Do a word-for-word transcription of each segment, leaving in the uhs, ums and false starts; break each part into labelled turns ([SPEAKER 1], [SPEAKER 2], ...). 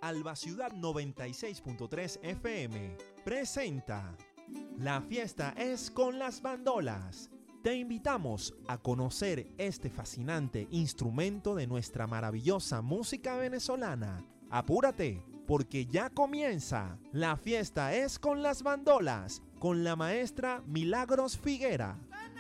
[SPEAKER 1] Alba Ciudad noventa y seis punto tres F M presenta La fiesta es con las bandolas. Te invitamos a conocer este fascinante instrumento de nuestra maravillosa música venezolana. Apúrate, porque ya comienza La fiesta es con las bandolas, con la maestra Milagros Figuera.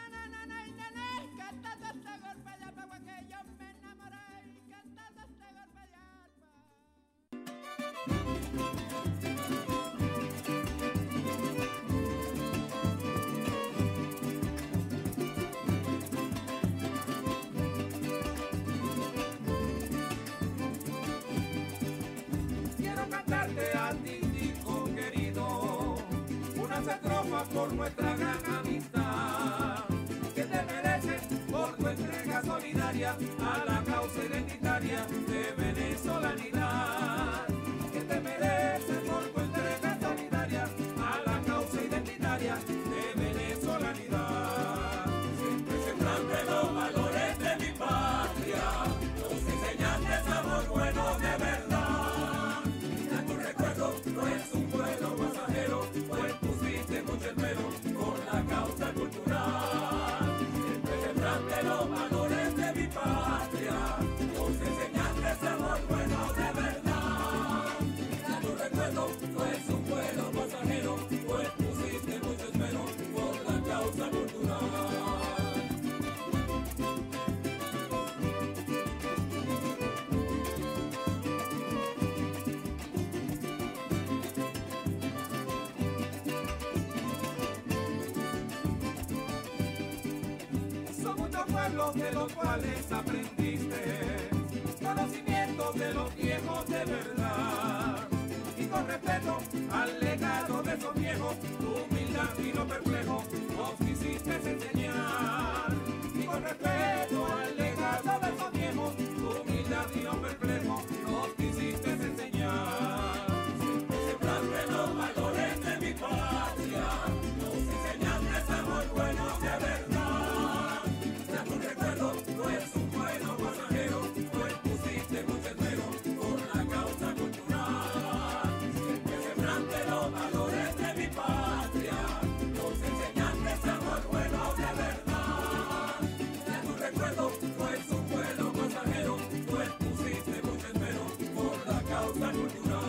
[SPEAKER 2] Por nuestra gran amistad, que te mereces por tu entrega solidaria a la causa identitaria de venezolanidad. Que te mereces por tu entrega solidaria a la causa identitaria de venezolanidad. Siempre sembrando los valores de mi patria, nos enseñaste sabor bueno de verdad. Ya tu recuerdo no es un vuelo pasajero, pues mucho esmero por la causa cultural. Siempre sembraste los valores de mi patria, nos enseñaste sabor bueno de verdad. Ya tu recuerdo no es un vuelo pasajero, pues pusiste mucho esmero por la causa cultural. De los cuales aprendiste conocimientos de los viejos de verdad, y con respeto al legado de esos viejos, tu humildad y lo perplejo nos quisiste enseñar. Y con respeto al legado de esos viejos, tu humildad y lo perplejo nos quisiste enseñar. Siempre sembraste los valores de mi patria, nos enseñaste sabor bueno de verdad. No es un vuelo pasajero, pues pusiste mucho esmero por la causa cultural. Siempre sembraste los valores de mi patria, nos enseñaste sabor bueno de verdad. Ya tu recuerdo no es un vuelo pasajero, pues pusiste mucho esmero por la causa cultural.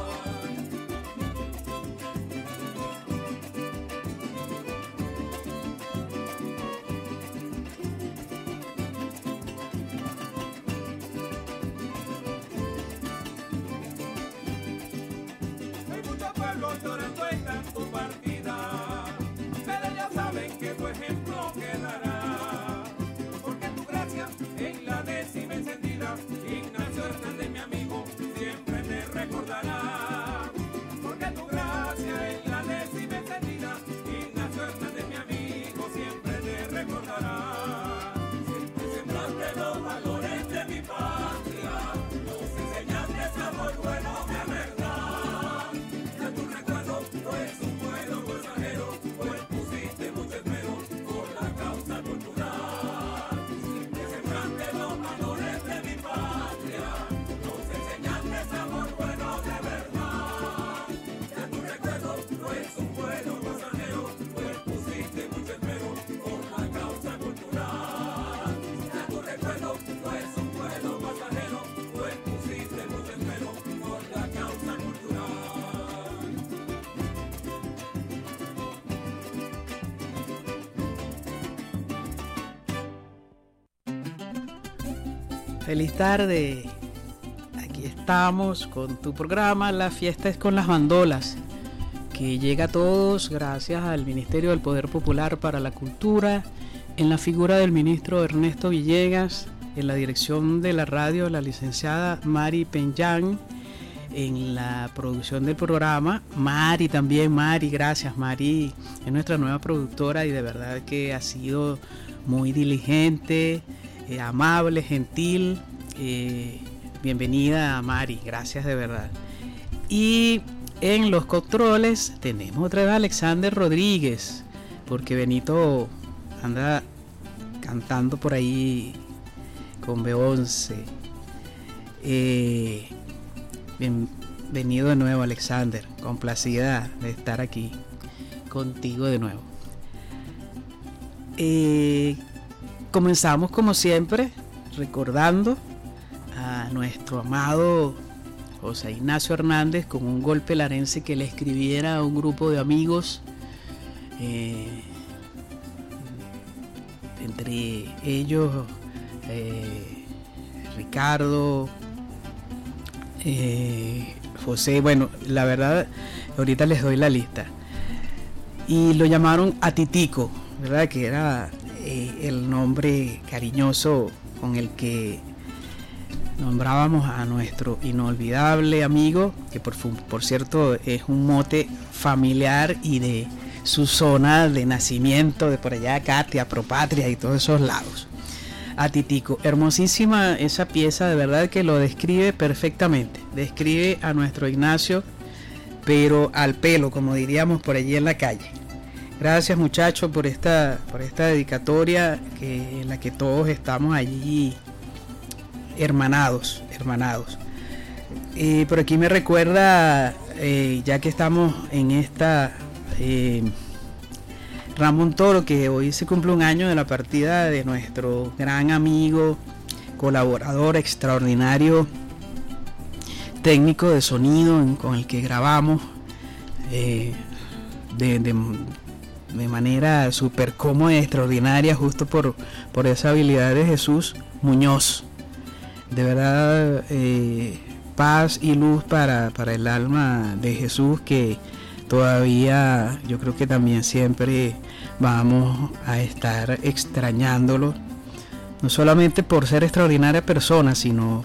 [SPEAKER 2] Llorando en tu partida, pero ya saben que tu ejemplo quedará, porque tu gracia en la décima encendida, Ignacio Hernández, mi amigo, siempre te recordará. Porque tu gracia en la décima encendida, Ignacio Hernández, mi amigo, siempre te recordará. Siempre sembraste los valores de mi patria, nos enseñaste sabor bueno de verdad. No es un vuelo pasajero, pues pusiste mucho esmero por la causa cultural. Siempre sembraste los valores de mi patria, nos enseñaste sabor bueno de verdad. Ya tu recuerdo no es un vuelo pasajero, pues pusiste mucho esmero por la causa cultural. Ya tu recuerdo no es un vuelo pasajero, pues pusiste mucho esmero por la causa cultural.
[SPEAKER 3] Feliz tarde, aquí estamos con tu programa La fiesta es con las bandolas, que llega a todos gracias al Ministerio del Poder Popular para la Cultura, en la figura del ministro Ernesto Villegas, en la dirección de la radio la licenciada Mari Penyán, en la producción del programa Mari también, Mari, gracias Mari, es nuestra nueva productora y de verdad que ha sido muy diligente, Eh, amable, gentil, eh, bienvenida Mari, gracias de verdad. Y en los controles tenemos otra vez a Alexander Rodríguez, porque Benito anda cantando por ahí con B once. Eh, Bienvenido de nuevo, Alexander. Complacida de estar aquí contigo de nuevo. Eh, comenzamos como siempre recordando a nuestro amado José Ignacio Hernández con un golpe larense que le escribiera a un grupo de amigos, eh, entre ellos eh, Ricardo, eh, José, bueno, la verdad ahorita les doy la lista, y lo llamaron Atitico, ¿verdad? Que era eh, el nombre cariñoso con el que nombrábamos a nuestro inolvidable amigo, que por, por cierto es un mote familiar y de su zona de nacimiento, de por allá, Catia, Propatria y todos esos lados. Atitico, hermosísima esa pieza, de verdad que lo describe perfectamente, describe a nuestro Ignacio, pero al pelo, como diríamos por allí en la calle. Gracias, muchachos, por esta, por esta dedicatoria que, en la que todos estamos allí hermanados, hermanados. Eh, por aquí me recuerda, eh, ya que estamos en esta, eh, Ramón Toro, que hoy se cumple un año de la partida de nuestro gran amigo, colaborador extraordinario, técnico de sonido en, con el que grabamos eh, de, de, de manera súper cómoda y extraordinaria, justo por, por esa habilidad de Jesús Muñoz. De verdad, eh, paz y luz para, para el alma de Jesús, que todavía yo creo que también siempre vamos a estar extrañándolo, no solamente por ser extraordinaria persona, sino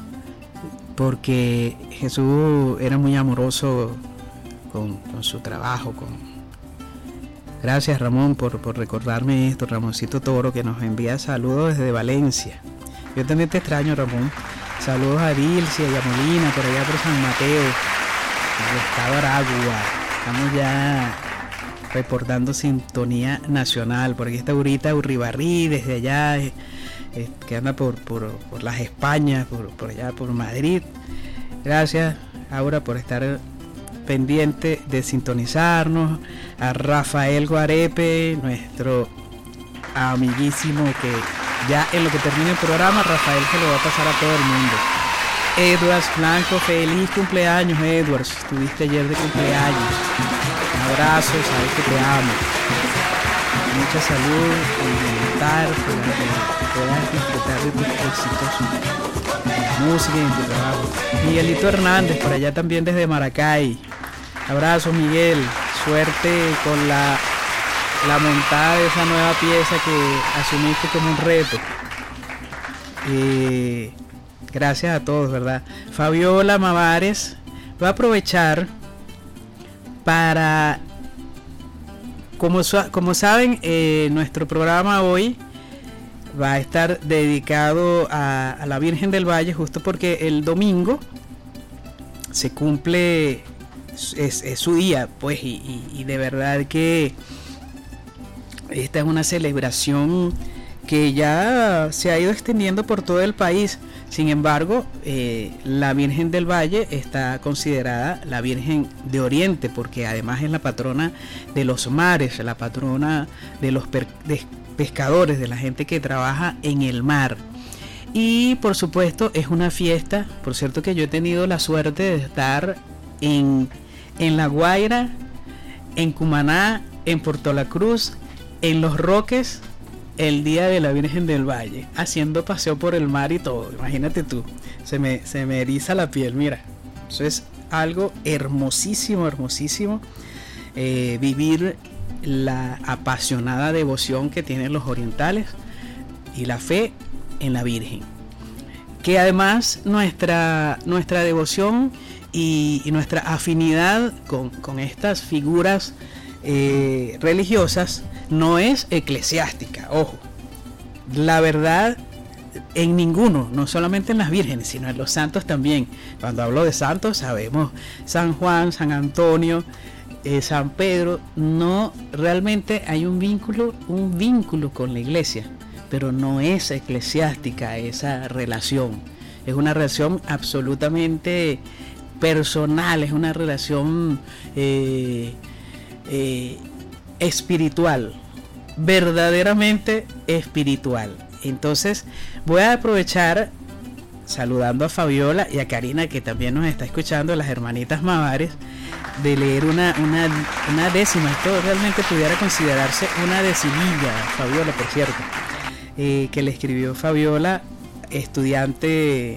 [SPEAKER 3] porque Jesús era muy amoroso con, con su trabajo. Con... Gracias, Ramón, por, por recordarme esto. Ramoncito Toro, que nos envía saludos desde Valencia. Yo también te extraño, Ramón. Saludos a Dilcia y a Molina, por allá por San Mateo, en el estado Aragua. Estamos ya reportando sintonía nacional. Por aquí está Urita Urribarrí, desde allá, eh, eh, que anda por, por, por las Españas, por, por allá por Madrid. Gracias, Aura, por estar pendiente de sintonizarnos. A Rafael Guarepe, nuestro amiguísimo, que ya en lo que termine el programa, Rafael se lo va a pasar a todo el mundo. Edwards Blanco, feliz cumpleaños, Edwards. Estuviste ayer de cumpleaños. Un abrazo, sabes que te amo. Mucha salud y bienestar para que puedas disfrutar de tus éxitos en la música y en tu trabajo. Miguelito Hernández, por allá también desde Maracay. Abrazo, Miguel. Suerte con la, la montada de esa nueva pieza que asumiste como un reto. Eh, gracias a todos, ¿verdad? Fabiola Mavares va a aprovechar para, como, como saben, eh, nuestro programa hoy va a estar dedicado a, a la Virgen del Valle, justo porque el domingo se cumple, es, es su día, pues, y, y, y de verdad que esta es una celebración que ya se ha ido extendiendo por todo el país. Sin embargo, eh, la Virgen del Valle está considerada la Virgen de Oriente, porque además es la patrona de los mares, la patrona de los per- de pescadores, de la gente que trabaja en el mar. Y por supuesto es una fiesta. Por cierto que yo he tenido la suerte de estar en, en La Guaira, en Cumaná, en Puerto La Cruz, en Los Roques, el día de la Virgen del Valle, haciendo paseo por el mar y todo. Imagínate tú, se me, se me eriza la piel, mira. Eso es algo hermosísimo, hermosísimo. Eh, vivir la apasionada devoción que tienen los orientales y la fe en la Virgen. Que además nuestra, nuestra devoción y, y nuestra afinidad con, con estas figuras eh, religiosas no es eclesiástica, ojo. La verdad, en ninguno, no solamente en las vírgenes, sino en los santos también. Cuando hablo de santos, sabemos San Juan, San Antonio, eh, San Pedro. No, realmente hay un vínculo, un vínculo con la iglesia, pero no es eclesiástica esa relación. Es una relación absolutamente personal, es una relación eh, eh, espiritual, verdaderamente espiritual. Entonces voy a aprovechar saludando a Fabiola y a Karina, que también nos está escuchando, las hermanitas Mavares, de leer una, una, una décima. Esto realmente pudiera considerarse una decimilla, Fabiola, por cierto, eh, que le escribió Fabiola, estudiante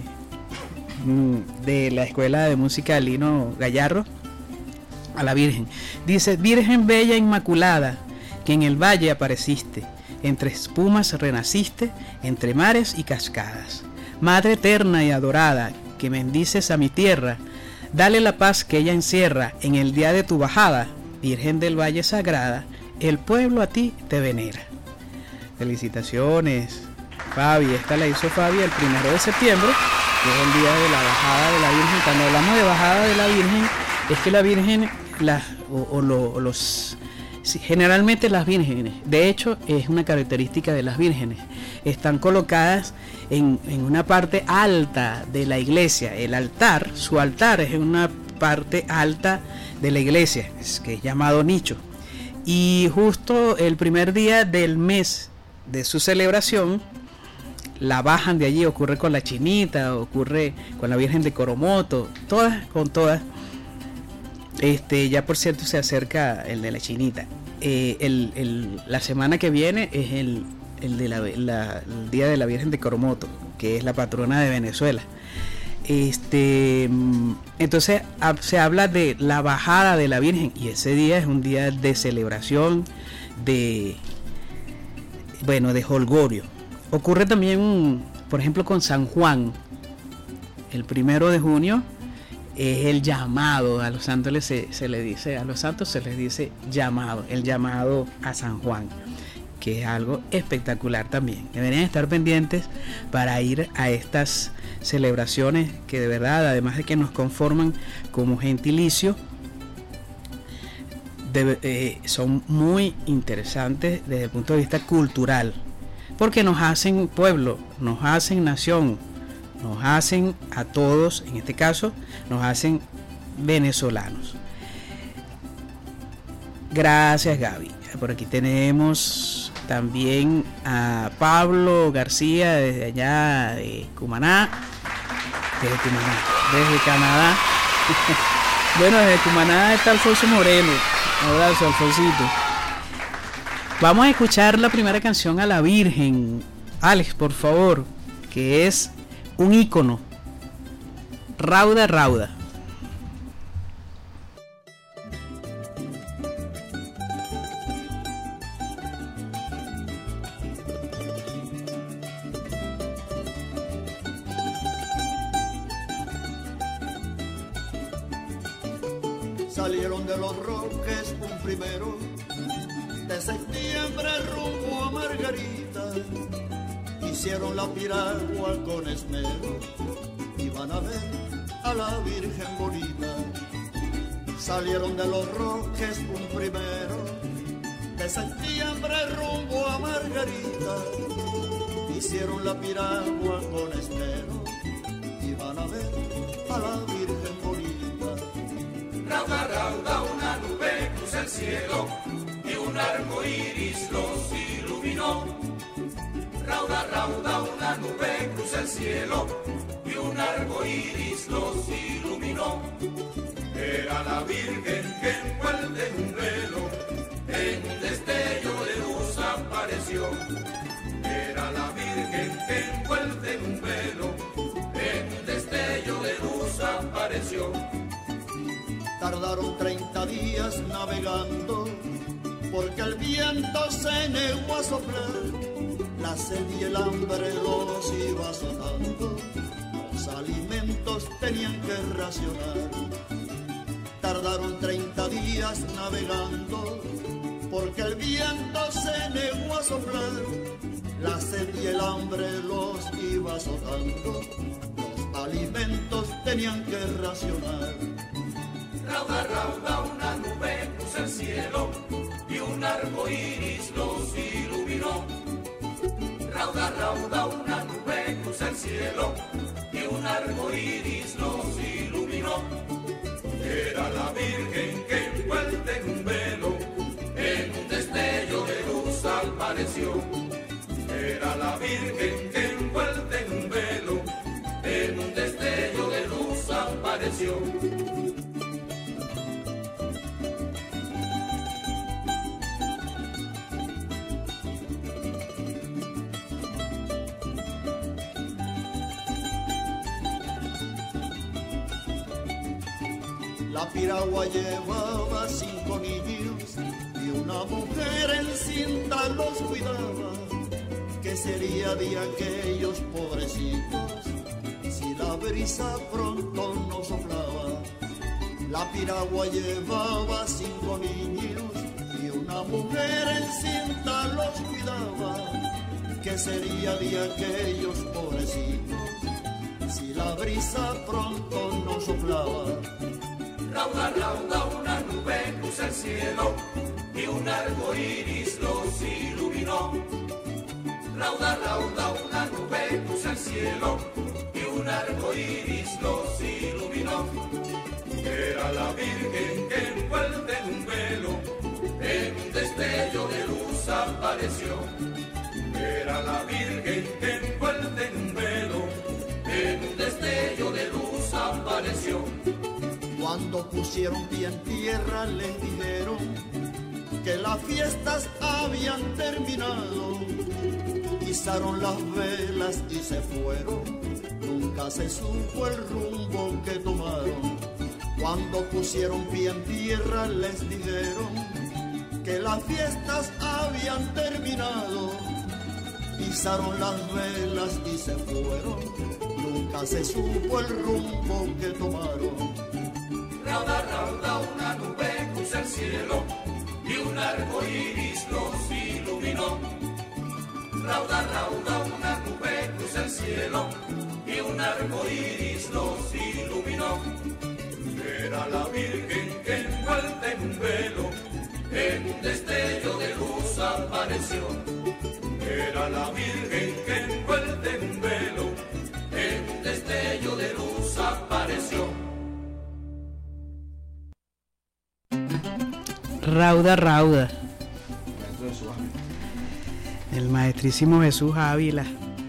[SPEAKER 3] mm, de la Escuela de Música Lino Gallardo, a la Virgen. Dice: Virgen bella inmaculada, que en el valle apareciste, entre espumas renaciste, entre mares y cascadas. Madre eterna y adorada, que bendices a mi tierra, dale la paz que ella encierra en el día de tu bajada. Virgen del Valle Sagrada, el pueblo a ti te venera. Felicitaciones, Fabi. Esta la hizo Fabi el primero de septiembre, que es el día de la bajada de la Virgen. Cuando hablamos de bajada de la Virgen, es que la Virgen, la, o, o, lo, o los... generalmente las vírgenes, de hecho es una característica de las vírgenes, están colocadas en, en una parte alta de la iglesia. El altar, su altar es en una parte alta de la iglesia, es que es llamado nicho, y justo el primer día del mes de su celebración la bajan de allí. Ocurre con la Chinita, ocurre con la Virgen de Coromoto, todas con todas. Este, ya por cierto se acerca el de la Chinita. Eh, el, el, la semana que viene es el, el, de la, la, el día de la Virgen de Coromoto, que es la patrona de Venezuela. Este, entonces se habla de la bajada de la Virgen, y ese día es un día de celebración, de, bueno, de jolgorio. Ocurre también, por ejemplo, con San Juan. El primero de junio es el llamado. A los santos se, se le dice, a los santos se les dice llamado, el llamado a San Juan, que es algo espectacular también. Deberían estar pendientes para ir a estas celebraciones que de verdad, además de que nos conforman como gentilicio, de, eh, son muy interesantes desde el punto de vista cultural, porque nos hacen pueblo, nos hacen nación, nos hacen a todos, en este caso, nos hacen venezolanos. Gracias, Gaby. Por aquí tenemos también a Pablo García desde allá de Cumaná, desde Cumaná, desde Canadá. Bueno, desde Cumaná está Alfonso Moreno. Un abrazo, Alfonsito. Vamos a escuchar la primera canción a la Virgen, Alex, por favor, que es un ícono. Rauda, rauda.
[SPEAKER 4] Salieron de los Roques un primero de septiembre rumbo a Margarita. Hicieron la piragua con esmero, iban a ver a la Virgen bonita. Salieron de los Roques un primero de septiembre rumbo a Margarita. Hicieron la piragua con esmero, iban a ver a la Virgen bonita.
[SPEAKER 2] Rauda, rauda, una nube cruza el cielo y un arco iris los iluminó. Rauda, rauda, una nube cruza el cielo y un arco iris los iluminó. Era la Virgen que envuelve un velo, en un destello de luz apareció. Era la Virgen que envuelve un velo, en un destello de luz apareció.
[SPEAKER 4] Tardaron treinta días navegando, porque el viento se negó a soplar. La sed y el hambre los iba azotando, los alimentos tenían que racionar. Tardaron treinta días navegando, porque el viento se negó a soplar. La sed y el hambre los iba azotando, los alimentos tenían que racionar.
[SPEAKER 2] Rauda, rauda, una nube cruza el cielo y un arco iris los iluminó. Rauda, rauda, una nube cruza el cielo y un arco iris los iluminó. apareció.
[SPEAKER 4] La piragua llevaba cinco niños y una mujer encinta los cuidaba. ¿Qué sería de aquellos pobrecitos si la brisa pronto no soplaba? La piragua llevaba cinco niños y una mujer encinta los cuidaba. ¿Qué sería de aquellos pobrecitos si la brisa pronto no soplaba?
[SPEAKER 2] Rauda, rauda, una nube cruza el cielo y un arco iris los iluminó. Rauda, rauda, una nube cruza el cielo y un arco iris los iluminó. Era la Virgen que envuelta en un velo, en un destello de luz apareció. Era la Virgen que envuelta en un velo, en un destello de luz apareció.
[SPEAKER 4] Cuando pusieron pie en tierra les dijeron que las fiestas habían terminado. Izaron las velas y se fueron, nunca se supo el rumbo que tomaron. Cuando pusieron pie en tierra les dijeron que las fiestas habían terminado. Izaron las velas y se fueron, nunca se supo el rumbo que tomaron.
[SPEAKER 2] Rauda, rauda, una nube cruza el cielo y un arco iris los iluminó. Rauda, rauda, una nube cruza el cielo y un arco iris los iluminó. Era la Virgen que envuelta en un velo, en un destello de luz apareció. Era la Virgen que envuelta en un velo, en un destello de luz apareció.
[SPEAKER 3] Rauda, rauda. El maestrísimo Jesús Ávila.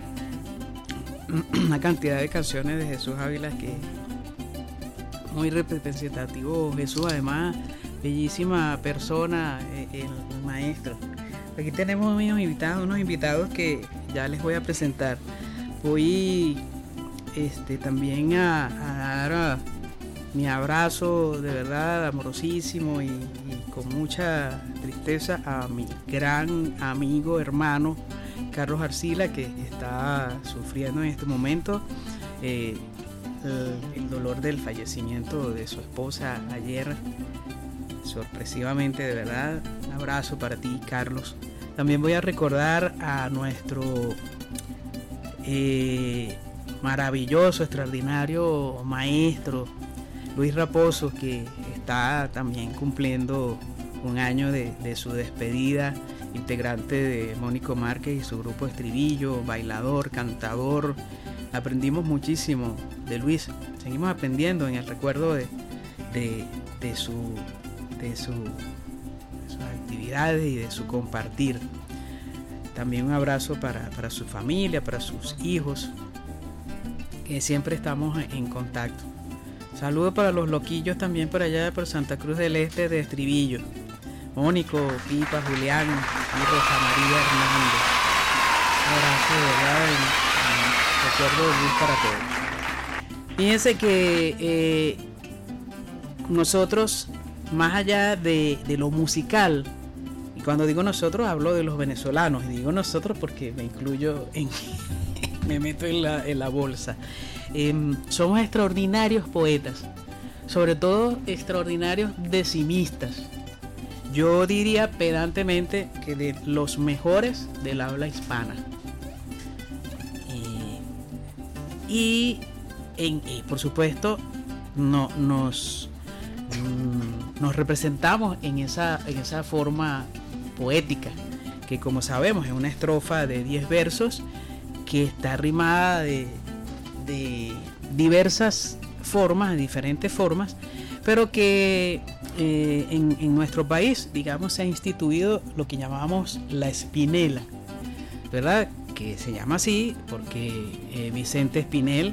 [SPEAKER 3] Una cantidad de canciones de Jesús Ávila que muy representativo. Jesús, además, bellísima persona, el, el maestro. Aquí tenemos unos invitados, unos invitados que ya les voy a presentar. Voy este, también a, a dar a, mi abrazo de verdad amorosísimo y, y con mucha tristeza a mi gran amigo, hermano Carlos Arcila, que está sufriendo en este momento eh, el, el dolor del fallecimiento de su esposa ayer, sorpresivamente, de verdad. Un abrazo para ti, Carlos. También voy a recordar a nuestro eh, maravilloso, extraordinario maestro Luis Raposo, que está también cumpliendo un año de, de su despedida, integrante de Mónico Márquez y su grupo Estribillo, bailador, cantador. Aprendimos muchísimo de Luis, seguimos aprendiendo en el recuerdo de, de, de, su, de, su, de sus actividades y de su compartir. También un abrazo para, para su familia, para sus hijos, que siempre estamos en contacto. Saludos para los loquillos también por allá por Santa Cruz del Este de Estribillo. Mónico, Pipa, Julián y Rosa María Hernández. Un abrazo de verdad en, en recuerdo de Luis para todos. Fíjense que eh, nosotros, más allá de, de lo musical, y cuando digo nosotros hablo de los venezolanos, y digo nosotros porque me incluyo en me meto en la, en la bolsa. Eh, somos extraordinarios poetas, sobre todo extraordinarios decimistas. Yo diría pedantemente que de los mejores del habla hispana. Eh, y, en, y por supuesto no, nos, mm, nos representamos en esa, en esa forma poética, que como sabemos es una estrofa de diez versos que está rimada de de diversas formas, de diferentes formas, pero que eh, en, en nuestro país, digamos, se ha instituido lo que llamamos la espinela, ¿verdad? Que se llama así porque eh, Vicente Espinel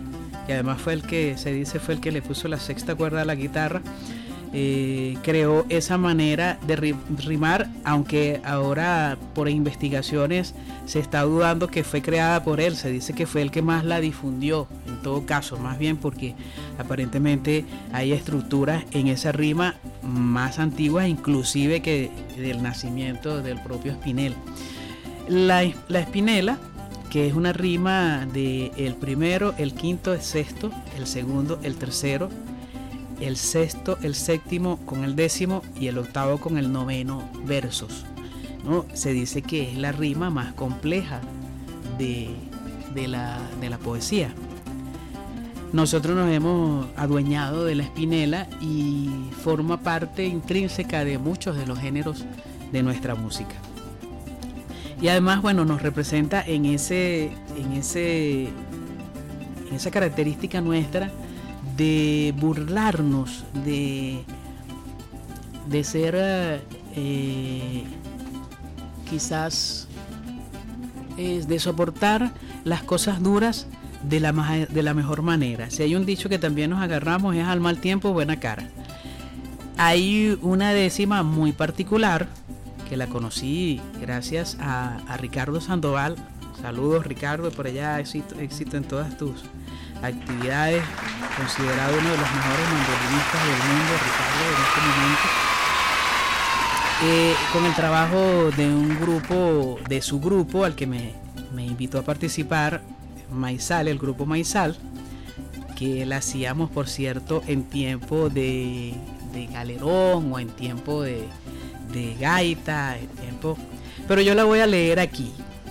[SPEAKER 3] que además fue el que se dice fue el que le puso la sexta cuerda a la guitarra, eh, creó esa manera de rimar, aunque ahora por investigaciones se está dudando que fue creada por él. Se dice que fue el que más la difundió, en todo caso, más bien porque aparentemente hay estructuras en esa rima más antiguas inclusive que del nacimiento del propio Spinetta. La, la Spinetta, que es una rima de el primero, el quinto, el sexto, el segundo, el tercero, el sexto, el séptimo con el décimo y el octavo con el noveno versos, ¿no? Se dice que es la rima más compleja de, de, la, de la poesía. Nosotros nos hemos adueñado de la Spinetta y forma parte intrínseca de muchos de los géneros de nuestra música. Y además, bueno, nos representa en ese, en ese, en esa característica nuestra de burlarnos, de, de ser eh, quizás eh, de soportar las cosas duras de la, de la mejor manera. Si hay un dicho que también nos agarramos es al mal tiempo, buena cara. Hay una décima muy particular que la conocí gracias a, a Ricardo Sandoval. Saludos, Ricardo, por allá, éxito, éxito en todas tus actividades, considerado uno de los mejores mandolinistas del mundo, Ricardo, en este momento, eh, con el trabajo de un grupo, de su grupo al que me, me invitó a participar, Maizal, el grupo Maizal, que la hacíamos, por cierto, en tiempo de, de galerón o en tiempo de, de gaita, en tiempo, pero yo la voy a leer aquí.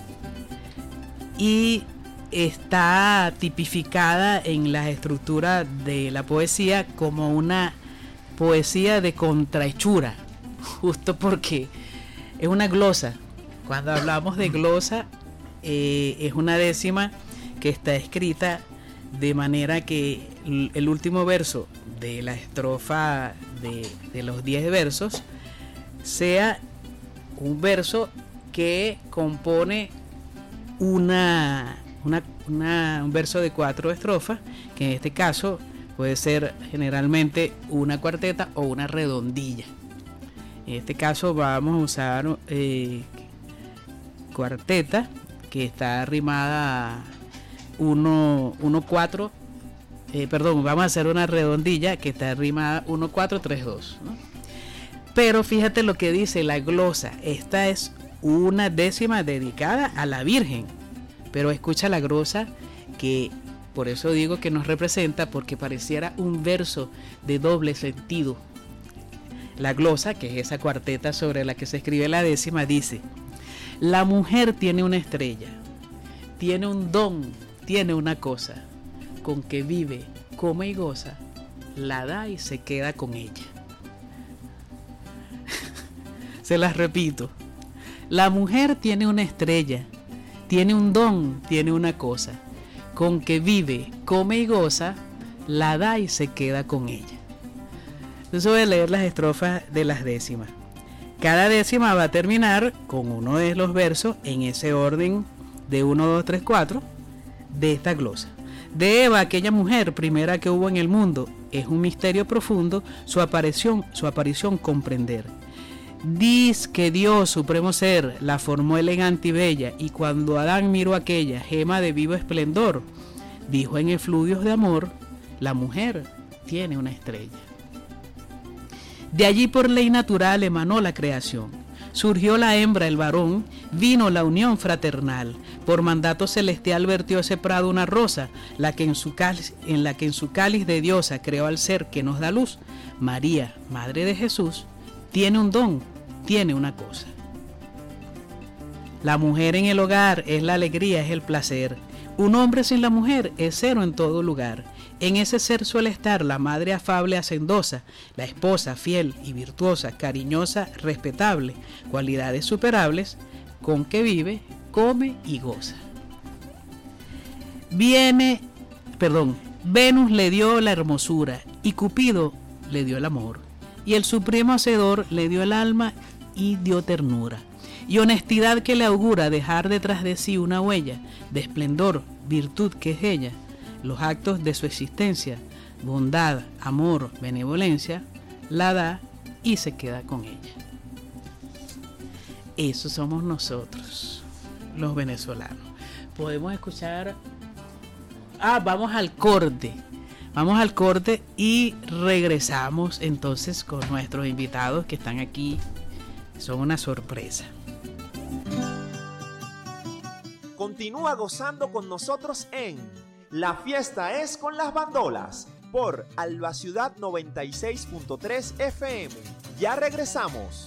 [SPEAKER 3] Y está tipificada en la estructura de la poesía como una poesía de contrahechura, justo porque es una glosa. Cuando hablamos de glosa, eh, es una décima que está escrita de manera que el último verso de la estrofa de, de los diez versos sea un verso que compone una Una, una, un verso de cuatro estrofas, que en este caso puede ser generalmente una cuarteta o una redondilla. En este caso vamos a usar eh, cuarteta, que está rimada uno cuatro, eh, perdón, vamos a hacer una redondilla que está rimada uno cuatro tres dos, ¿no? Pero fíjate lo que dice la glosa. Esta es una décima dedicada a la Virgen. Pero escucha la glosa, que por eso digo que nos representa, porque pareciera un verso de doble sentido. La glosa, que es esa cuarteta sobre la que se escribe la décima, dice: la mujer tiene una estrella, tiene un don, tiene una cosa, con que vive, come y goza, la da y se queda con ella. Se las repito: la mujer tiene una estrella, tiene un don, tiene una cosa, con que vive, come y goza, la da y se queda con ella. Entonces voy a leer las estrofas de las décimas. Cada décima va a terminar con uno de los versos en ese orden de uno, dos, tres, cuatro de esta glosa. De Eva, aquella mujer primera que hubo en el mundo, es un misterio profundo su aparición, su aparición comprender. Diz que Dios, supremo ser, la formó elegante y bella, y cuando Adán miró aquella gema de vivo esplendor, dijo en efluvios de amor: la mujer tiene una estrella. De allí por ley natural emanó la creación, surgió la hembra, el varón, vino la unión fraternal, por mandato celestial vertió ese prado una rosa, la que en su cáliz, en la que en su cáliz de diosa creó al ser que nos da luz. María, madre de Jesús, tiene un don, tiene una cosa. La mujer en el hogar es la alegría, es el placer. Un hombre sin la mujer es cero en todo lugar. En ese ser suele estar la madre afable, hacendosa, la esposa fiel y virtuosa, cariñosa, respetable, cualidades superables, con que vive, come y goza. Viene, perdón, Venus le dio la hermosura y Cupido le dio el amor. Y el supremo hacedor le dio el alma y dio ternura y honestidad que le augura dejar detrás de sí una huella de esplendor, virtud que es ella, los actos de su existencia, bondad, amor, benevolencia, la da y se queda con ella. Eso somos nosotros, los venezolanos. Podemos escuchar... Ah, vamos al corte. Vamos al corte y regresamos entonces con nuestros invitados que están aquí. Son una sorpresa.
[SPEAKER 1] Continúa gozando con nosotros en La Fiesta es con las Bandolas por Alba Ciudad noventa y seis punto tres F M. Ya regresamos.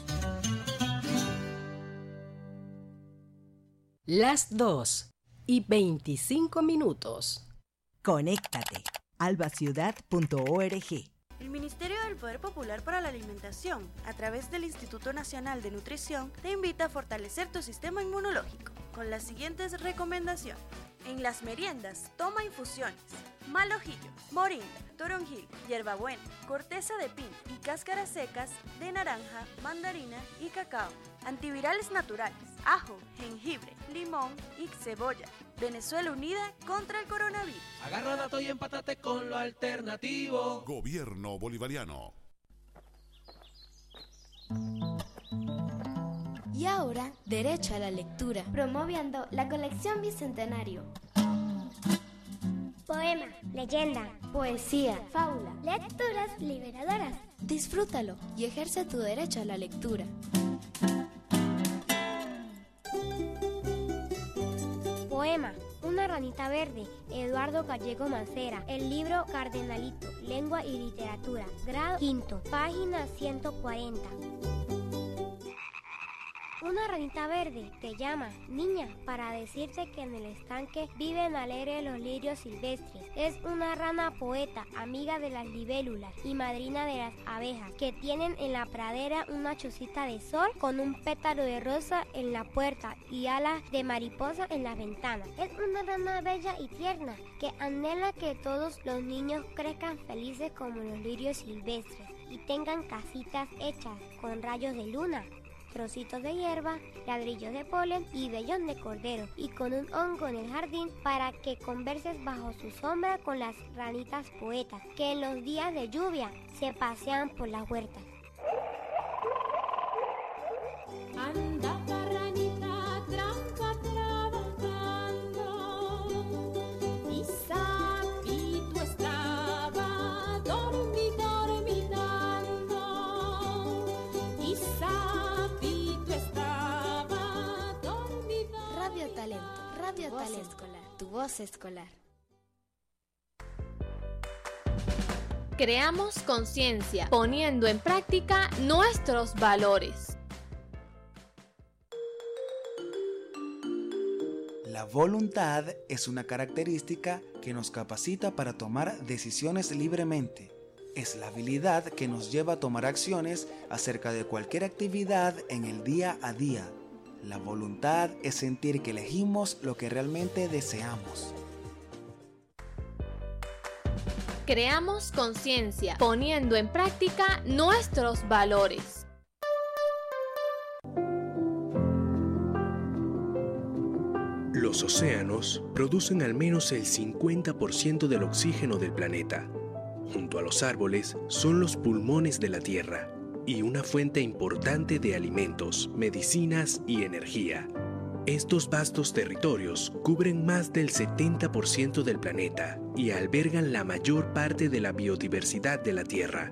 [SPEAKER 5] Las dos y veinticinco minutos.
[SPEAKER 6] Conéctate. alba ciudad punto org.
[SPEAKER 7] El Ministerio del Poder Popular para la Alimentación, a través del Instituto Nacional de Nutrición, te invita a fortalecer tu sistema inmunológico con las siguientes recomendaciones. En las meriendas, toma infusiones: mal ojillo, moringa, toronjil, hierbabuena, corteza de pino y cáscaras secas de naranja, mandarina y cacao. Antivirales naturales: ajo, jengibre, limón y cebolla. Venezuela unida contra el coronavirus.
[SPEAKER 2] Agarra dato y empátate con lo alternativo.
[SPEAKER 8] Gobierno bolivariano.
[SPEAKER 9] Y ahora, derecho a la lectura, promoviendo la colección Bicentenario.
[SPEAKER 10] Poema, leyenda,
[SPEAKER 9] poesía,
[SPEAKER 10] fábula, lecturas liberadoras.
[SPEAKER 9] Disfrútalo y ejerce tu derecho a la lectura.
[SPEAKER 10] Poema, Una ranita verde, Eduardo Gallego Mancera. El libro Cardenalito, Lengua y Literatura, grado quinto, página ciento cuarenta. Una ranita verde te llama, niña, para decirte que en el estanque viven alegres los lirios silvestres. Es una rana poeta, amiga de las libélulas y madrina de las abejas, que tienen en la pradera una chocita de sol con un pétalo de rosa en la puerta y alas de mariposa en las ventanas. Es una rana bella y tierna, que anhela que todos los niños crezcan felices como los lirios silvestres y tengan casitas hechas con rayos de luna, trocitos de hierba, ladrillos de polen y vellón de cordero, y con un hongo en el jardín para que converses bajo su sombra con las ranitas poetas, que en los días de lluvia se pasean por las huertas.
[SPEAKER 11] Anda, ranita, trampa trabajando, y Sapito estaba dormi, dormitando, y Sapito estaba dormido.
[SPEAKER 9] Radio Talento, Radio Talento, escolar, tu voz escolar.
[SPEAKER 12] Creamos conciencia, poniendo en práctica nuestros valores.
[SPEAKER 13] La voluntad es una característica que nos capacita para tomar decisiones libremente. Es la habilidad que nos lleva a tomar acciones acerca de cualquier actividad en el día a día. La voluntad es sentir que elegimos lo que realmente deseamos.
[SPEAKER 12] Creamos conciencia, poniendo en práctica nuestros valores.
[SPEAKER 14] Los océanos producen al menos el cincuenta por ciento del oxígeno del planeta. Junto a los árboles son los pulmones de la Tierra y una fuente importante de alimentos, medicinas y energía. Estos vastos territorios cubren más del setenta por ciento del planeta y albergan la mayor parte de la biodiversidad de la Tierra.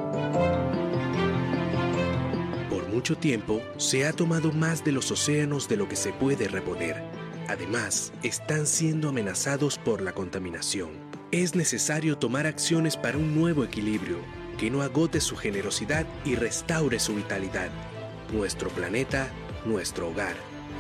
[SPEAKER 14] Por mucho tiempo se ha tomado más de los océanos de lo que se puede reponer. Además, están siendo amenazados por la contaminación. Es necesario tomar acciones para un nuevo equilibrio, que no agote su generosidad y restaure su vitalidad. Nuestro planeta, nuestro hogar.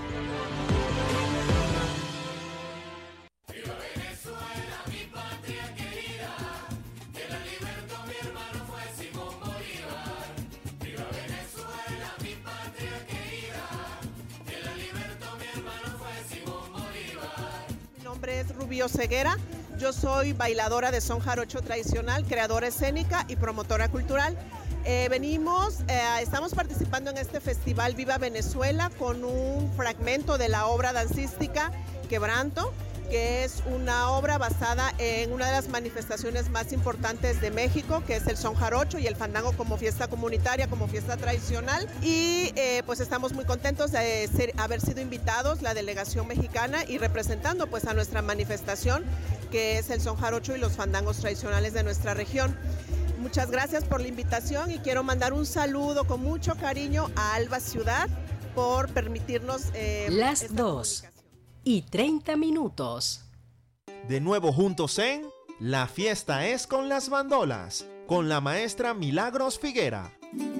[SPEAKER 15] Es Rubio Ceguera, yo soy bailadora de son jarocho tradicional, creadora escénica y promotora cultural. Eh, venimos, eh, estamos participando en este festival Viva Venezuela con un fragmento de la obra dancística Quebranto, que es una obra basada en una de las manifestaciones más importantes de México, que es el son jarocho y el fandango como fiesta comunitaria, como fiesta tradicional. Y eh, pues estamos muy contentos de ser, haber sido invitados, la delegación mexicana, y representando pues a nuestra manifestación, que es el son jarocho y los fandangos tradicionales de nuestra región. Muchas gracias por la invitación y quiero mandar un saludo con mucho cariño a Alba Ciudad por permitirnos... Eh,
[SPEAKER 5] Las dos y treinta minutos.
[SPEAKER 1] De nuevo juntos en La Fiesta es con las Bandolas, con la maestra Milagros Figuera.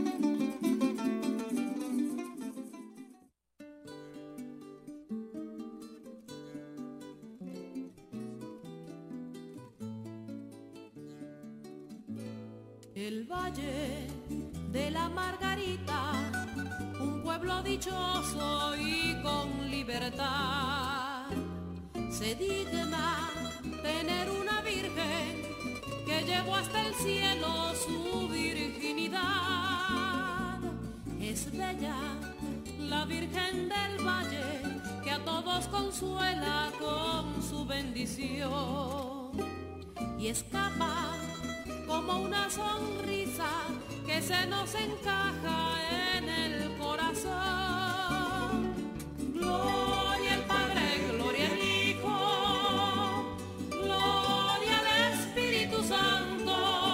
[SPEAKER 11] El Valle de la Margarita, un pueblo dichoso y con libertad, se digna tener una virgen que llevó hasta el cielo su virginidad. Es bella la Virgen del Valle que a todos consuela con su bendición y escapa como una sonrisa que se nos encaja en el corazón. Gloria al Padre, gloria al Hijo, gloria al Espíritu Santo,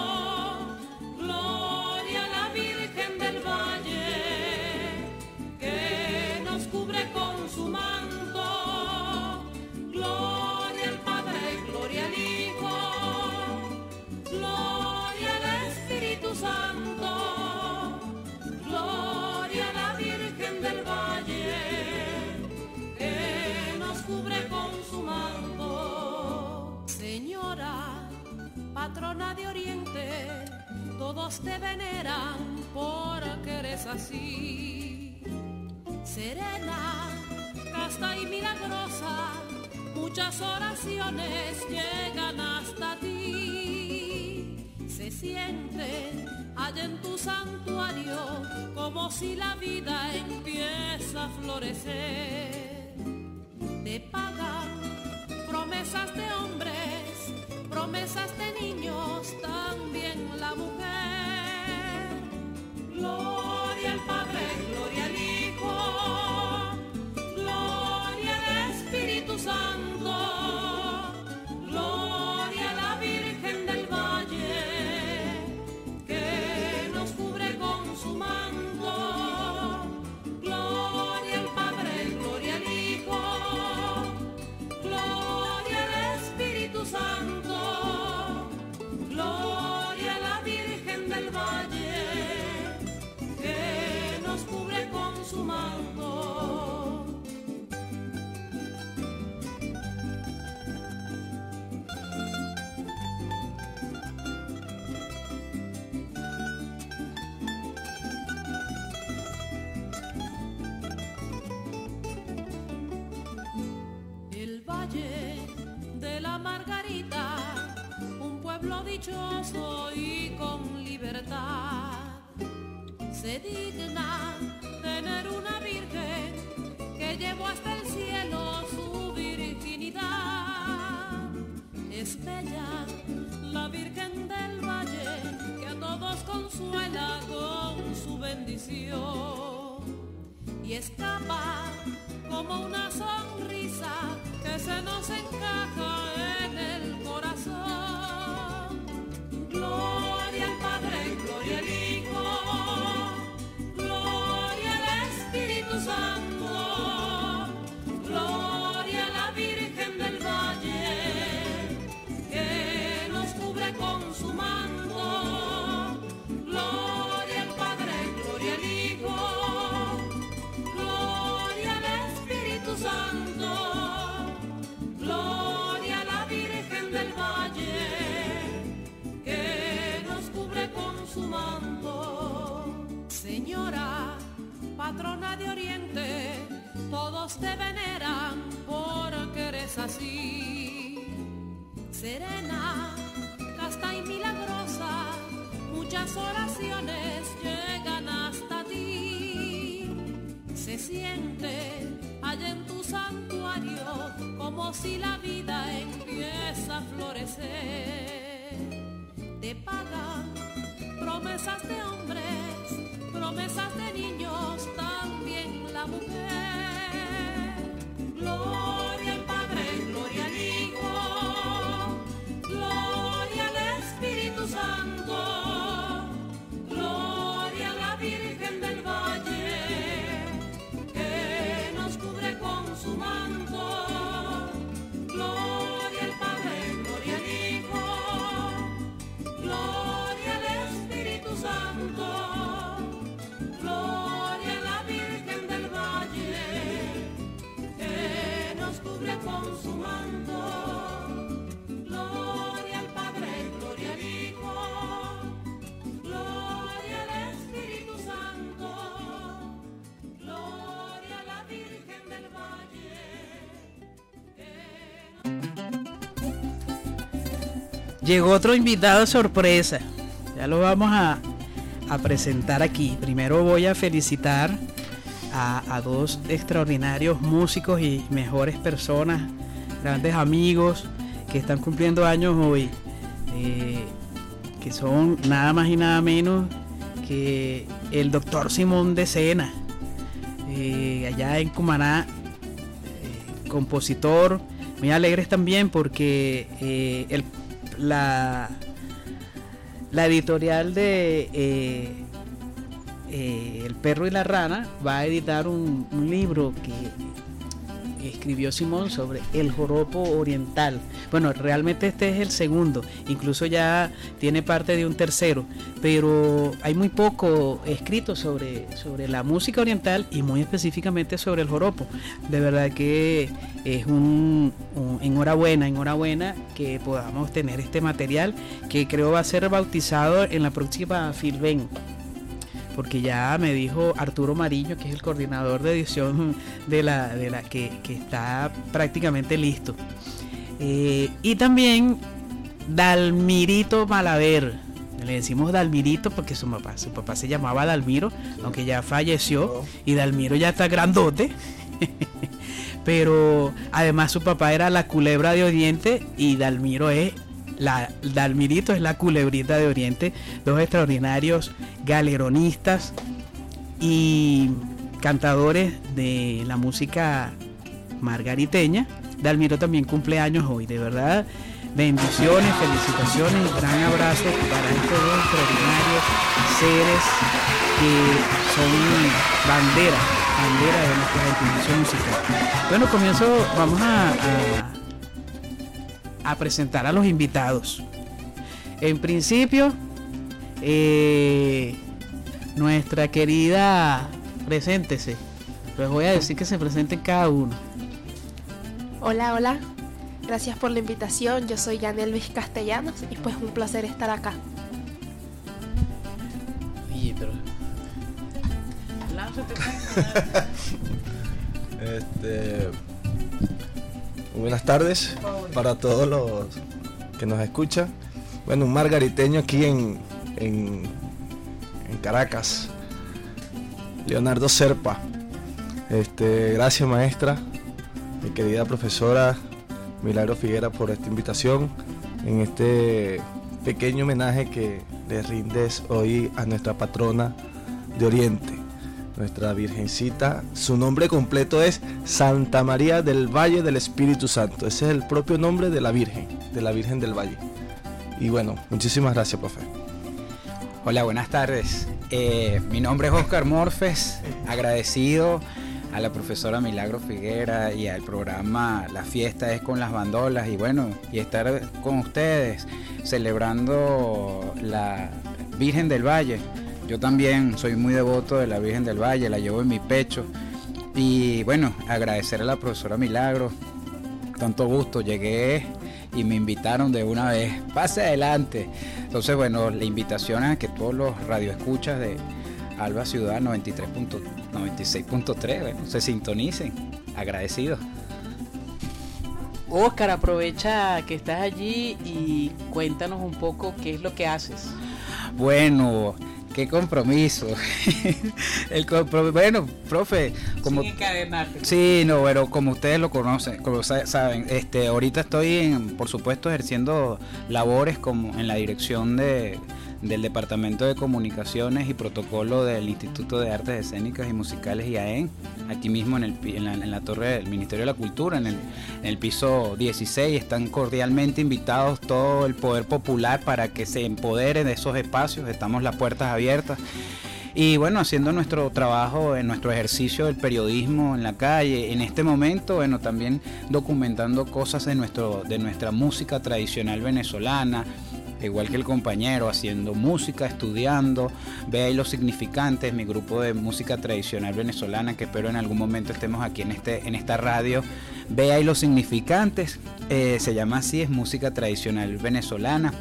[SPEAKER 11] gloria a la Virgen del Valle que nos cubre con su manto. Gloria al Padre, gloria al Hijo, gloria al Espíritu Santo, gloria a la Virgen del Valle que nos cubre con su manto. Señora, patrona de Oriente, todos te veneran porque eres así. Serena, casta y milagrosa, muchas oraciones llegan hasta ti. Se siente allá en tu santuario como si la vida empieza a florecer. Te pagan promesas de hombres, promesas de niños, también la mujer. Gloria al Padre, gloria al Hijo, gloria al Espíritu Santo, gloria a la Virgen del Valle que nos cubre con su manto. Gloria al Padre, gloria al Hijo, gloria al Espíritu Santo, gloria a la Virgen del Valle que nos cubre con su manto. El Valle de la Margarita, un pueblo dichoso y con libertad, se digna tener una virgen que llevó hasta el cielo su virginidad. Es bella la Virgen del Valle que a todos consuela con su bendición y escapa como una sonrisa que se nos encaja en el corazón. Gloria al Padre, gloria al Hijo, gloria al Espíritu Santo, gloria a la Virgen del Valle que nos cubre con su manto. Gloria al Padre, gloria al Hijo, gloria al Espíritu Santo, gloria a la Virgen del Valle que nos cubre con su manto. Señora, patrona de Oriente, todos te veneran porque eres así. Serena, casta y milagrosa, muchas oraciones llegan hasta ti. Se siente raya en tu santuario, como si la vida empieza a florecer. Te pagan promesas de hombres, promesas de niños, también la mujer. Gloria al Padre, gloria al Hijo, gloria al Espíritu Santo, gloria a la Virgen del Valle, que nos cubre con su manto. Gloria al Padre, gloria al Hijo, gloria al Espíritu Santo, gloria a la Virgen del Valle, que nos cubre con su manto. Gloria al Padre, gloria al Hijo, gloria al Espíritu Santo, gloria a la Virgen del Valle.
[SPEAKER 3] Llegó otro invitado sorpresa. Ya lo vamos a, a presentar aquí. Primero voy a felicitar a, a dos extraordinarios músicos y mejores personas, grandes amigos que están cumpliendo años hoy, eh, que son nada más y nada menos que el doctor Simón de Sena, eh, allá en Cumaná, eh, compositor, muy alegres también porque eh, el, la, la editorial de eh, eh, El Perro y la Rana va a editar un, un libro que escribió Simón sobre el joropo oriental. Bueno, realmente este es el segundo, incluso ya tiene parte de un tercero, pero hay muy poco escrito sobre, sobre la música oriental y muy específicamente sobre el joropo. De verdad que es un, un enhorabuena, enhorabuena que podamos tener este material que creo va a ser bautizado en la próxima Filben, porque ya me dijo Arturo Mariño, que es el coordinador de edición de la, de la que, que está prácticamente listo. Eh, y también Dalmirito Malaver, le decimos Dalmirito porque su papá, su papá se llamaba Dalmiro, aunque ya falleció, y Dalmiro ya está grandote. Pero además su papá era la culebra de Oriente y Dalmiro es La, Dalmirito es la culebrita de Oriente, dos extraordinarios galeronistas y cantadores de la música margariteña. Dalmiro también cumple años hoy, de verdad, bendiciones, felicitaciones, gran abrazo para estos dos extraordinarios seres que son bandera, bandera de nuestra gentilicio musical. Bueno, comienzo, vamos a, a a presentar a los invitados. En principio, eh, nuestra querida, preséntese. Les voy a decir que se presenten cada uno.
[SPEAKER 16] Hola, hola. Gracias por la invitación. Yo soy Yanel Luis Castellanos y pues un placer estar acá.
[SPEAKER 3] Oye, pero...
[SPEAKER 17] este... Buenas tardes para todos los que nos escuchan. Bueno, un margariteño aquí en, en, en Caracas, Leonardo Serpa. Este, gracias maestra, mi querida profesora Milagro Figuera, por esta invitación en este pequeño homenaje que le rindes hoy a nuestra patrona de Oriente, nuestra Virgencita. Su nombre completo es Santa María del Valle del Espíritu Santo. Ese es el propio nombre de la Virgen, de la Virgen del Valle. Y bueno, muchísimas gracias, profe.
[SPEAKER 18] Hola, buenas tardes. Eh, mi nombre es Oscar Morfes, agradecido a la profesora Milagro Figuera y al programa La Fiesta es con las Bandolas, y bueno, y estar con ustedes celebrando la Virgen del Valle. Yo también soy muy devoto de la Virgen del Valle, la llevo en mi pecho. Y bueno, agradecer a la profesora Milagro, tanto gusto, llegué y me invitaron de una vez, pase adelante. Entonces bueno, la invitación a que todos los radioescuchas de Alba Ciudad noventa y seis punto tres, bueno, se sintonicen, agradecidos.
[SPEAKER 3] Oscar, aprovecha que estás allí y cuéntanos un poco qué es lo que haces.
[SPEAKER 18] Bueno, qué compromiso. El compro- bueno, profe, como
[SPEAKER 3] Sin encadenarte.
[SPEAKER 18] sí, no, pero como ustedes lo conocen, como sa- saben, este, ahorita estoy, en, por supuesto, ejerciendo labores como en la dirección de del Departamento de Comunicaciones y Protocolo del Instituto de Artes Escénicas y Musicales I A E N, aquí mismo en, el, en, la, en la torre del Ministerio de la Cultura, en el, en el piso dieciséis. Están cordialmente invitados todo el poder popular para que se empoderen de esos espacios. Estamos las puertas abiertas. Y bueno, haciendo nuestro trabajo, en nuestro ejercicio del periodismo en la calle, en este momento, bueno, también documentando cosas de, nuestro, de nuestra música tradicional venezolana, igual que el compañero, haciendo música, estudiando. Ve ahí Los Significantes, mi grupo de música tradicional venezolana, que espero en algún momento estemos aquí en, este, en esta radio. Ve ahí Los Significantes, eh, se llama así, es música tradicional venezolana.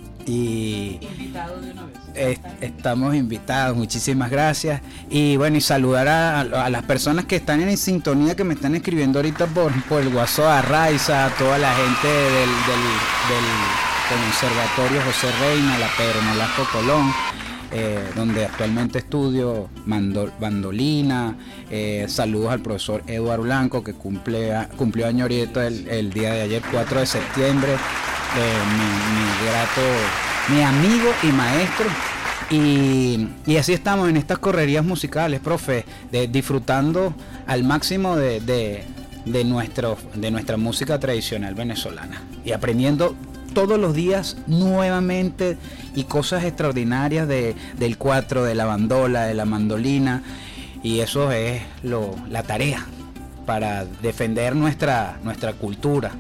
[SPEAKER 18] Y
[SPEAKER 3] invitado de una vez.
[SPEAKER 18] Est estamos invitados, muchísimas gracias. Y bueno, y saludar a, a las personas que están en sintonía, que me están escribiendo ahorita por, por el WhatsApp, a Raiza, a toda la gente del, del, del Conservatorio José Reina, la Pedro Nolasco Colón, eh, donde actualmente estudio mandol, bandolina. Eh, saludos al profesor Eduardo Blanco, que cumple, cumplió año ahorita el, el día de ayer, cuatro de septiembre. Eh, mi, mi grato, mi amigo y maestro. Y, y así estamos en estas correrías musicales, profe, de, disfrutando al máximo de, de, de, nuestro, de nuestra música tradicional venezolana y aprendiendo todos los días nuevamente y cosas extraordinarias de, del cuatro, de la bandola, de la mandolina. Y eso es lo, la tarea para defender nuestra, nuestra cultura.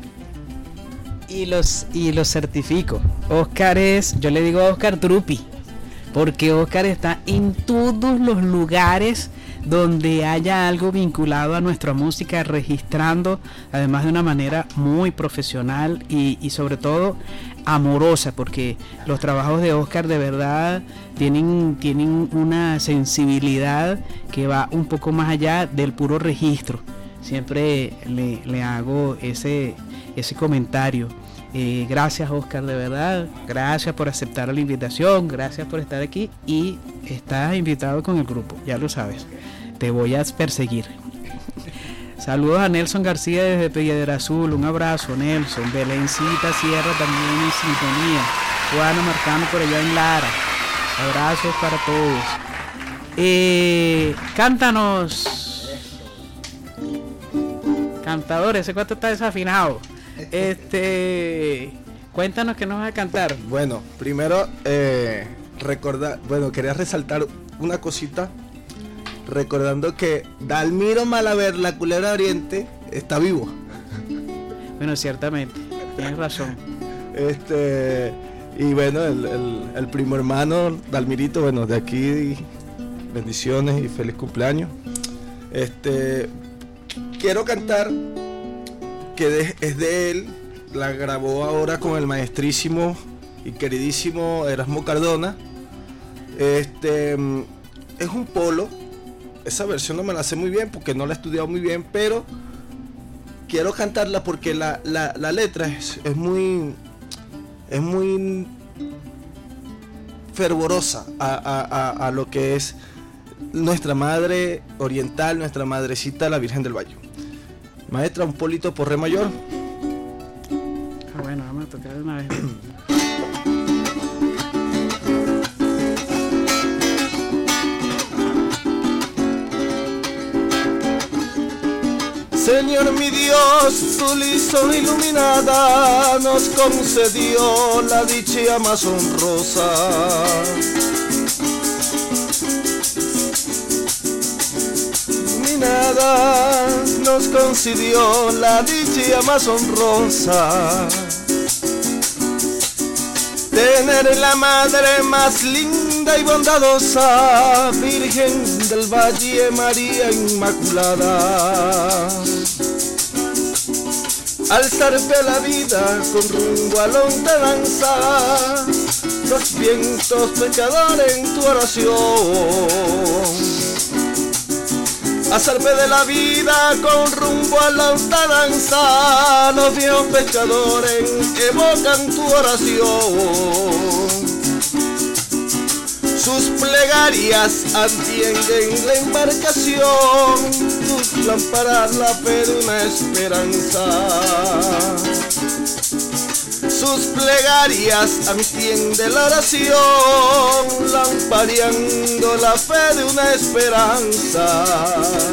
[SPEAKER 3] Y los, y los certifico. Oscar es, yo le digo a Oscar Trupi, porque Oscar está en todos los lugares donde haya algo vinculado a nuestra música, registrando, además de una manera muy profesional y, y sobre todo amorosa, porque los trabajos de Oscar de verdad tienen, tienen una sensibilidad que va un poco más allá del puro registro. Siempre le, le hago ese, ese comentario. Eh, gracias, Oscar, de verdad, gracias por aceptar la invitación, gracias por estar aquí y estás invitado con el grupo, ya lo sabes, te voy a perseguir. Saludos a Nelson García desde Piedra Azul, un abrazo, Nelson. Belencita Sierra también en sintonía, Juana Marcano por allá en Lara, abrazos para todos. Eh, cántanos, cantador, ese cuarto está desafinado. Este, cuéntanos qué nos vas a cantar.
[SPEAKER 17] Bueno, primero eh, recordar, bueno, quería resaltar una cosita, recordando que Dalmiro Malaver, la culebra de Oriente, está vivo.
[SPEAKER 3] Bueno, ciertamente, tienes razón.
[SPEAKER 17] Este, y bueno, el, el, el primo hermano Dalmirito, bueno, de aquí, bendiciones y feliz cumpleaños. Este, quiero cantar, que de, es de él, la grabó ahora con el maestrísimo y queridísimo Erasmo Cardona. Este, es un polo, esa versión no me la sé muy bien porque no la he estudiado muy bien, pero quiero cantarla porque la, la, la letra es, es muy es muy fervorosa a, a, a, a lo que es nuestra madre oriental, nuestra madrecita, la Virgen del Valle. Maestra, un polito por re mayor.
[SPEAKER 3] Ah, bueno, vamos a tocar de una vez.
[SPEAKER 17] Señor mi Dios, su lison iluminada nos concedió la dicha más honrosa. Nada nos concedió la dicha más honrosa, tener la madre más linda y bondadosa, Virgen del Valle, María Inmaculada. Alzarme a la vida con rumbo a lontananza, los vientos pecadores en tu oración. Hacerme de la vida con rumbo a la lontananza, los viejos pescadores evocan tu oración. sus plegarias atienden la embarcación, tus lámparas la fe de una esperanza. Sus plegarias atiende la oración, lampareando la fe de una esperanza.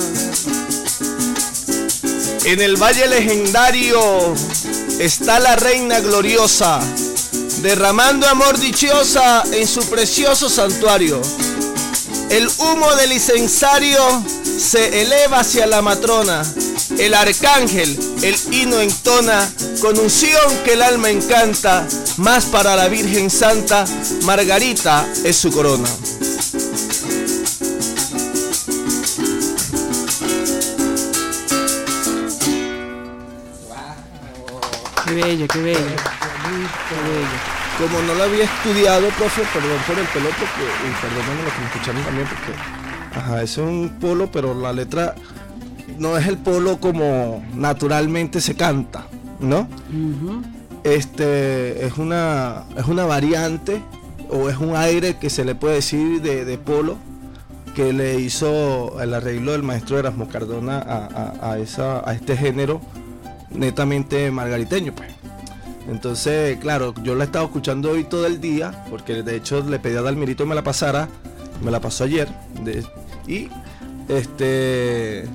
[SPEAKER 17] En el valle legendario está la reina gloriosa, derramando amor dichosa en su precioso santuario. El humo del incensario se eleva hacia la matrona. El arcángel el himno entona, con unción que el alma encanta, más para la Virgen Santa, Margarita es su corona.
[SPEAKER 3] Qué bello, qué bello. Qué bello.
[SPEAKER 17] Como no lo había estudiado, profe, perdón por el pelo, porque, y perdónenme lo que me escucharon también, porque, ajá, eso es un polo, pero la letra no es el polo como naturalmente se canta, ¿no? Uh-huh. Este, es una, es una variante, o es un aire que se le puede decir de, de polo, que le hizo el arreglo del maestro Erasmo Cardona a, a, a, esa, a este género netamente margariteño, pues. Entonces, claro, yo la he estado escuchando hoy todo el día, porque de hecho le pedí a Dalmirito que me la pasara, me la pasó ayer, de, y este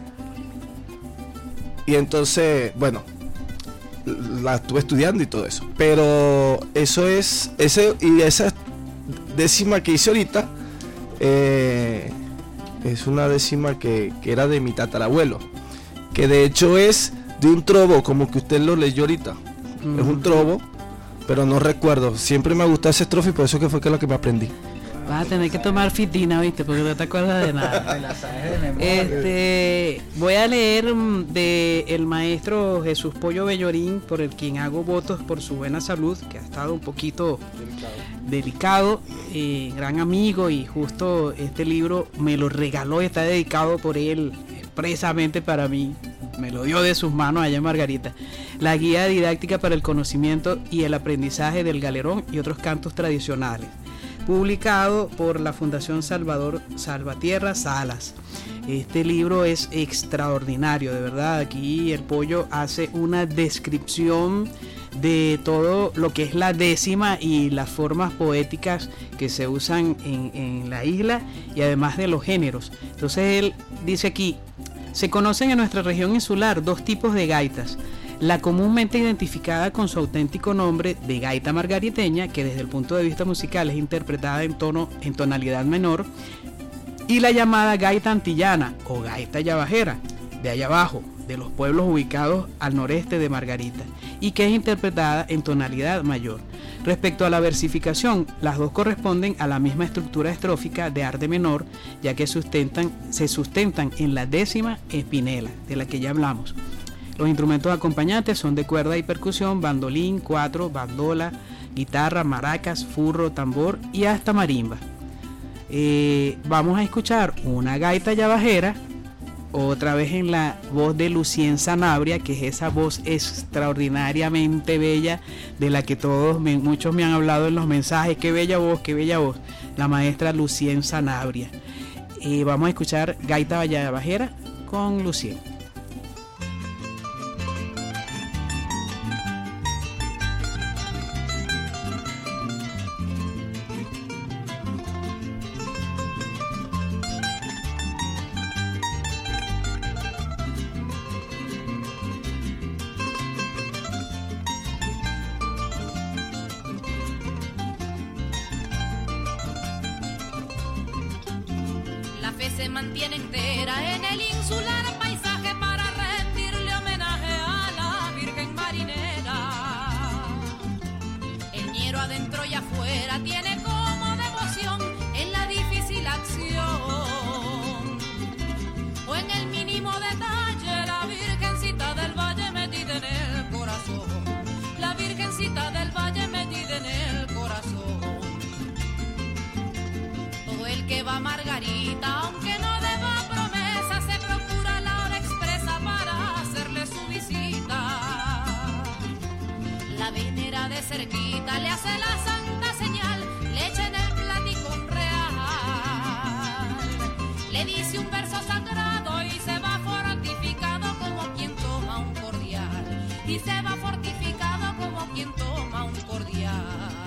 [SPEAKER 17] y entonces, bueno, la estuve estudiando y todo eso, pero eso es, ese y esa décima que hice ahorita, eh, es una décima que, que era de mi tatarabuelo, que de hecho es de un trobo, como que usted lo leyó ahorita. Uh-huh. Es un trobo, pero no recuerdo. Siempre me gustó ese estrofe y por eso que fue que lo que me aprendí.
[SPEAKER 3] Vas a tener que tomar fitina, ¿viste? Porque no te acuerdas de nada. este, voy a leer de el maestro Jesús Pollo Bellorín, por el quien hago votos por su buena salud, que ha estado un poquito delicado, delicado eh, gran amigo, y justo este libro me lo regaló y está dedicado por él expresamente para mí. Me lo dio de sus manos allá en Margarita. La guía didáctica para el conocimiento y el aprendizaje del galerón y otros cantos tradicionales, publicado por la Fundación Salvador Salvatierra Salas. Este libro es extraordinario, de verdad. Aquí el Pollo hace una descripción de todo lo que es la décima y las formas poéticas que se usan en, en la isla, y además de los géneros. Entonces él dice aquí: se conocen en nuestra región insular dos tipos de gaitas: la comúnmente identificada con su auténtico nombre de gaita margariteña, que desde el punto de vista musical es interpretada en tono en tonalidad menor, y la llamada gaita antillana o gaita yabajera, de allá abajo, de los pueblos ubicados al noreste de Margarita, y que es interpretada en tonalidad mayor. Respecto a la versificación, las dos corresponden a la misma estructura estrófica de arte menor, ya que sustentan, se sustentan en la décima espinela, de la que ya hablamos. Los instrumentos acompañantes son de cuerda y percusión: bandolín, cuatro, bandola, guitarra, maracas, furro, tambor y hasta marimba. Eh, vamos a escuchar una gaita yabajera, otra vez en la voz de Lucien Sanabria, que es esa voz extraordinariamente bella de la que todos, me, muchos me han hablado en los mensajes. Qué bella voz, qué bella voz, la maestra Lucien Sanabria. Eh, vamos a escuchar gaita yabajera con Lucien.
[SPEAKER 11] Se mantiene entera en el insular paisaje para rendirle homenaje a la Virgen Marinera. El ñero adentro y afuera tiene como devoción en la difícil acción o en el mínimo detalle la Virgencita del Valle metida en el corazón. La Virgencita del Valle metida en el corazón. Todo el que va a Margarita, aunque no deba promesa, se procura la hora expresa para hacerle su visita. La venera de cerquita, le hace la santa señal, le echa en el platico un real. le dice un verso sagrado y se va fortificado como quien toma un cordial, y se va fortificado como quien toma un cordial.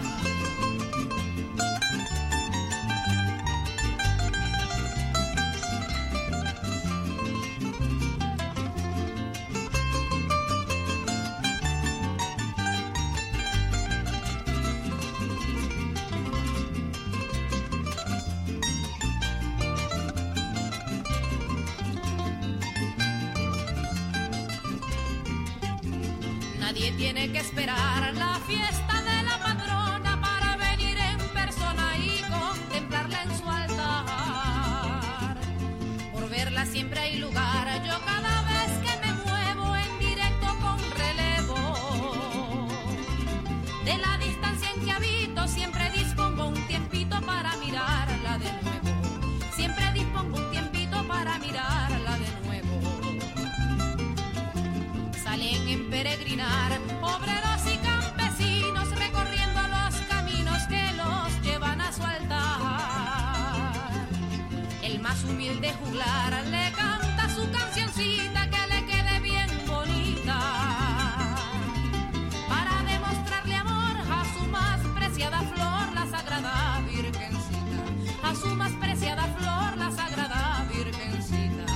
[SPEAKER 11] Nadie tiene que esperar la fiesta de la patrona para venir en persona y contemplarla en su altar. Por verla siempre hay lugar, yo cada vez que me muevo en directo con relevo. De la distancia en que habito siempre dispongo un tiempito para mirarla de nuevo. Siempre dispongo un tiempito para mirarla de nuevo. Salen en peregrinar obreros y campesinos recorriendo los caminos que los llevan a su altar. El más humilde juglar le canta su cancioncita que le quede bien bonita, para demostrarle amor a su más preciada flor, la Sagrada Virgencita, a su más preciada flor, la Sagrada Virgencita.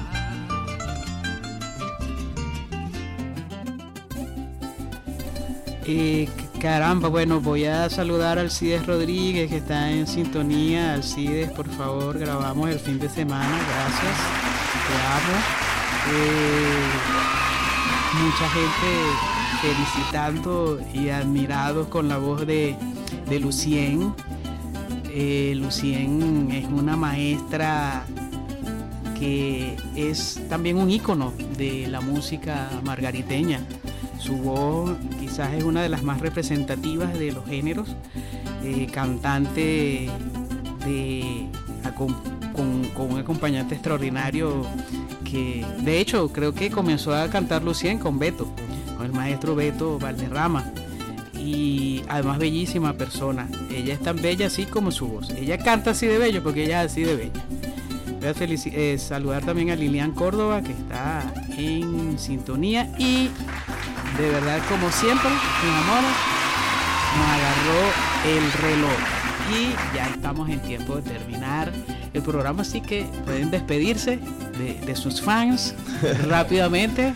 [SPEAKER 3] Eh, caramba, bueno, voy a saludar a Alcides Rodríguez, que está en sintonía. Alcides, por favor, grabamos el fin de semana, gracias, te amo. Eh, mucha gente felicitando y admirado con la voz de, de Lucien. Eh, Lucien es una maestra que es también un ícono de la música margariteña. Su voz quizás es una de las más representativas de los géneros, eh, cantante de, con, con, con un acompañante extraordinario que de hecho creo que comenzó a cantar Lucien con Beto, con el maestro Beto Valderrama, y además bellísima persona. Ella es tan bella así como su voz, ella canta así de bello porque ella es así de bella. Voy a felici- eh, saludar también a Lilian Córdoba, que está en sintonía, y de verdad, como siempre, mi amor, nos agarró el reloj y ya estamos en tiempo de terminar el programa, así que pueden despedirse de, de sus fans rápidamente.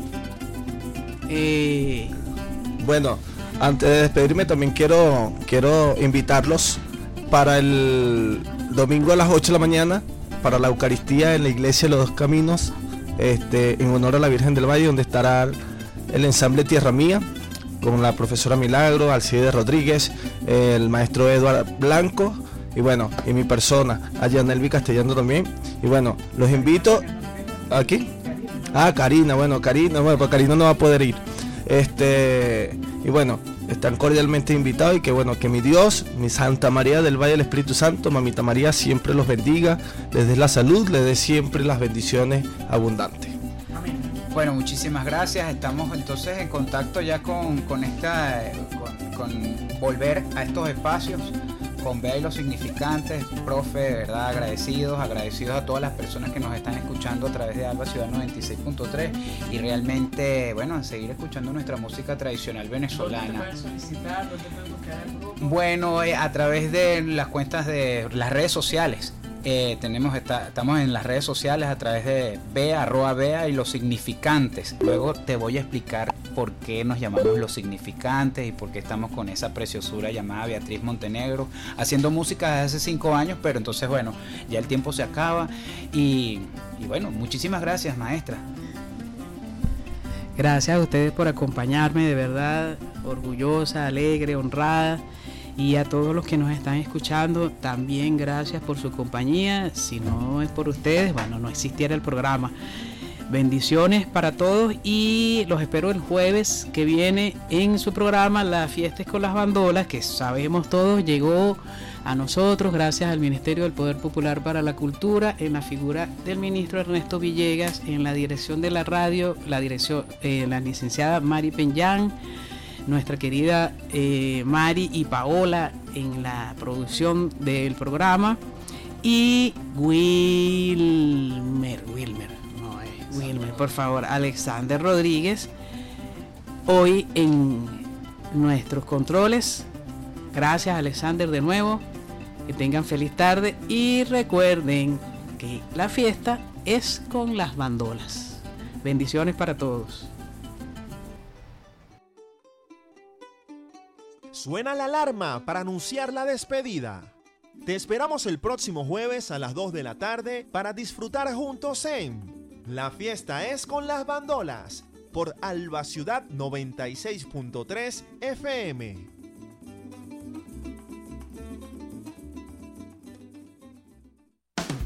[SPEAKER 3] Eh...
[SPEAKER 17] Bueno, antes de despedirme también quiero, quiero invitarlos para el domingo a las ocho de la mañana para la Eucaristía en la Iglesia de los Dos Caminos, este, en honor a la Virgen del Valle, donde estará el ensamble Tierra Mía con la profesora Milagro, Alcides Rodríguez, el maestro Eduardo Blanco y bueno, y mi persona, a Yanelvi Castellano también. Y bueno, los invito aquí. Ah, Karina, bueno, Karina, bueno, pues Karina no va a poder ir. Este, y bueno, están cordialmente invitados y que bueno, que mi Dios, mi Santa María del Valle del Espíritu Santo, Mamita María, siempre los bendiga, les dé la salud, les dé siempre las bendiciones abundantes.
[SPEAKER 18] Bueno, muchísimas gracias. Estamos entonces en contacto ya con, con esta, con, con volver a estos espacios, con Bea y los significantes. Profe, de verdad agradecidos, agradecidos a todas las personas que nos están escuchando a través de Alba Ciudad noventa y seis punto tres y realmente, bueno, a seguir escuchando nuestra música tradicional venezolana.
[SPEAKER 3] ¿Dónde te pueden solicitar? ¿Dónde pueden buscar el grupo?
[SPEAKER 18] Bueno, eh, a través de las cuentas de las redes sociales. Eh, tenemos esta, estamos en las redes sociales a través de Bea, arroba Bea y los significantes. Luego te voy a explicar por qué nos llamamos los significantes y por qué estamos con esa preciosura llamada Beatriz Montenegro, haciendo música desde hace cinco años, pero entonces bueno, ya el tiempo se acaba y, y bueno, muchísimas gracias, maestra.
[SPEAKER 3] Gracias a ustedes por acompañarme, de verdad, orgullosa, alegre, honrada. Y a todos los que nos están escuchando, también gracias por su compañía. Si no es por ustedes, bueno, no existiera el programa. Bendiciones para todos y los espero el jueves que viene en su programa La Fiesta es con las Bandolas, que sabemos todos llegó a nosotros gracias al Ministerio del Poder Popular para la Cultura, en la figura del ministro Ernesto Villegas, en la dirección de la radio, la dirección, eh, la licenciada Mari Peñán, nuestra querida eh, Mari y Paola en la producción del programa, y Wilmer, Wilmer, no es Wilmer, por favor, Alexander Rodríguez, hoy en nuestros controles. Gracias, Alexander, de nuevo. Que tengan feliz tarde y recuerden que la fiesta es con las bandolas. Bendiciones para todos.
[SPEAKER 1] Suena la alarma para anunciar la despedida. Te esperamos el próximo jueves a las dos de la tarde para disfrutar juntos en La Fiesta es con las Bandolas por Alba Ciudad noventa y seis punto tres F M.